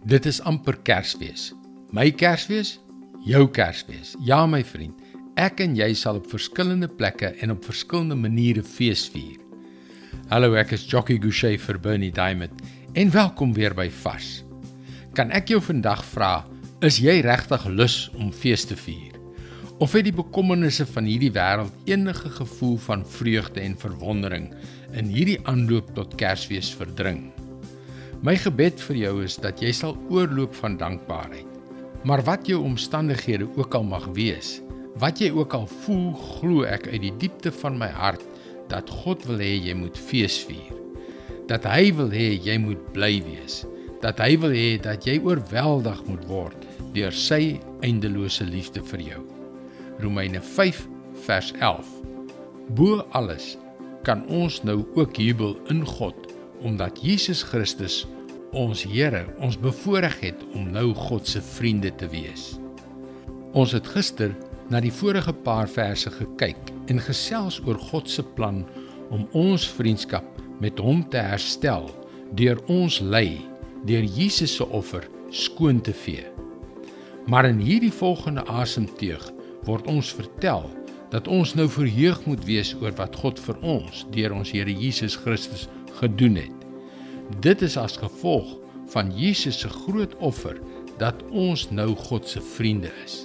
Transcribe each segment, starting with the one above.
Dit is amper Kersfees. My Kersfees, jou Kersfees. Ja, my vriend, ek en jy sal op verskillende plekke en op verskillende maniere fees vier. Hallo, ek is Jockey Gouchee vir Bernie Diamond en welkom weer by Vars. Kan ek jou vandag vra, is jy regtig lus om fees te vier? Of het die bekommernisse van hierdie wêreld enige gevoel van vreugde en verwondering in hierdie aanloop tot Kersfees verdring? My gebed vir jou is dat jy sal oorloop van dankbaarheid. Maar wat jou omstandighede ook al mag wees, wat jy ook al voel, glo ek uit die diepte van my hart, dat God wil hê jy moet fees vier. Dat hy wil hê jy moet bly wees. Dat hy wil hê dat jy oorweldig moet word deur sy eindelose liefde vir jou. Romeine 5 vers 11. Bo alles kan ons nou ook jubel in God, omdat Jesus Christus, ons Here, ons bevoorreg het om nou God se vriende te wees. Ons het gister na die vorige paar verse gekyk en gesels oor God se plan om ons vriendskap met hom te herstel deur ons ly, deur Jesus se offer skoon te vee. Maar in hierdie volgende asemteug word ons vertel dat ons nou verheug moet wees oor wat God vir ons deur ons Here Jesus Christus gedoen het. Dit is as gevolg van Jesus se groot offer dat ons nou God se vriende is.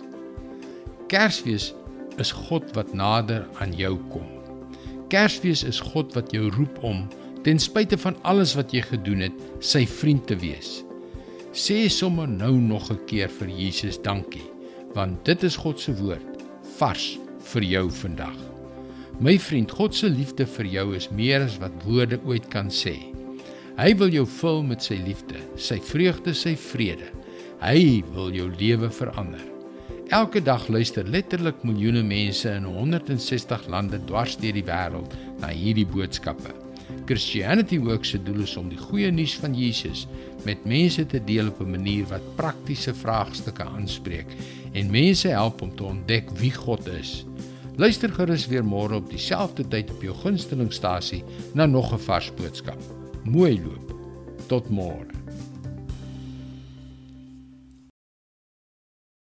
Kersfees is God wat nader aan jou kom. Kersfees is God wat jou roep om, ten spyte van alles wat jy gedoen het, sy vriend te wees. Sê sommer nou nog 'n keer vir Jesus dankie, want dit is God se woord, vars vir jou vandag. My vriend, God se liefde vir jou is meer as wat woorde ooit kan sê. Hy wil jou vul met sy liefde, sy vreugde, sy vrede. Hy wil jou lewe verander. Elke dag luister letterlik miljoene mense in 160 lande dwars deur die wêreld na hierdie boodskappe. Christianity Works se doel is om die goeie nuus van Jesus met mense te deel op 'n manier wat praktiese vraagstukke aanspreek en mense help om te ontdek wie God is. Luister gerus weer môre op dieselfde tyd op jou gunstelingstasie na nog 'n vars boodskap. Mooi loop. Tot môre.